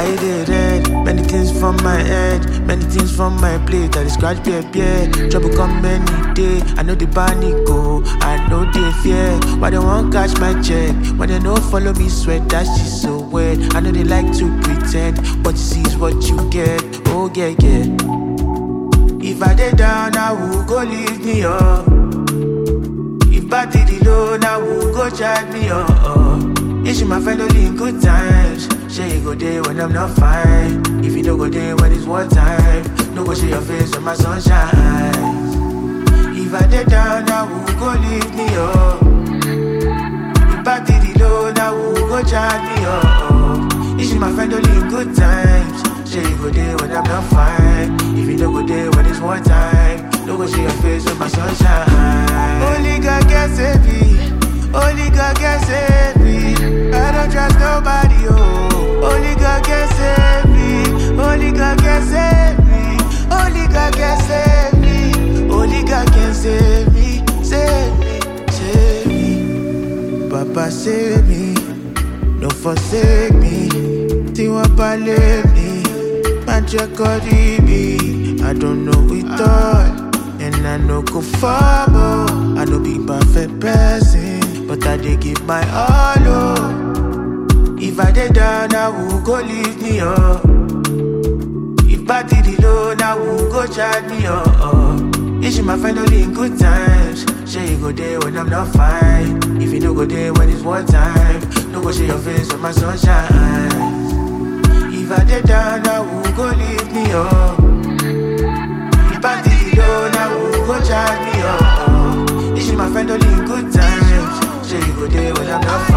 I did red, many things from my head, many things from my plate. I scratch beer. Trouble come any day. I know the panic go, I know the fear. Why they won't catch my check? When they don't follow me sweat, that shit so wet. I know they like to pretend, but you see is what you get. Oh yeah. If I did down, I will go leave me up. If I did it low, I will go charge me up. Is my friend only in good times? Say you go there when I'm not fine. If you don't go there when it's war time, no go see your face when my sunshine. If I did down, I will go leave me up. If I did it low, I will go charge me up. Is my friend only in good times? Say you go there when I'm not fine. If you don't go there when it's war time, no go see your face when my sunshine. Only God can save me. Only God can save me. I don't trust nobody, oh. Only God can save me. Only God can save me. Only God can save me. Only God can save me. Save me, save me. Papa save me. Don't forsake me. Tiwa pale me. Magic me. I don't know it all. And I know go fumble. I know be perfect person, but I did give my all, oh. If I did down, I will go leave me up. If I did it low, I will go charge me up. Is my friend only in good times? Say you go there when I'm not fine. If you don't go there when it's war time, no go see your face when my sunshine. If I did down, I will go leave me up. If I did it low, I will go charge me up. Is my friend only in good times? Say you go there when I'm not fine.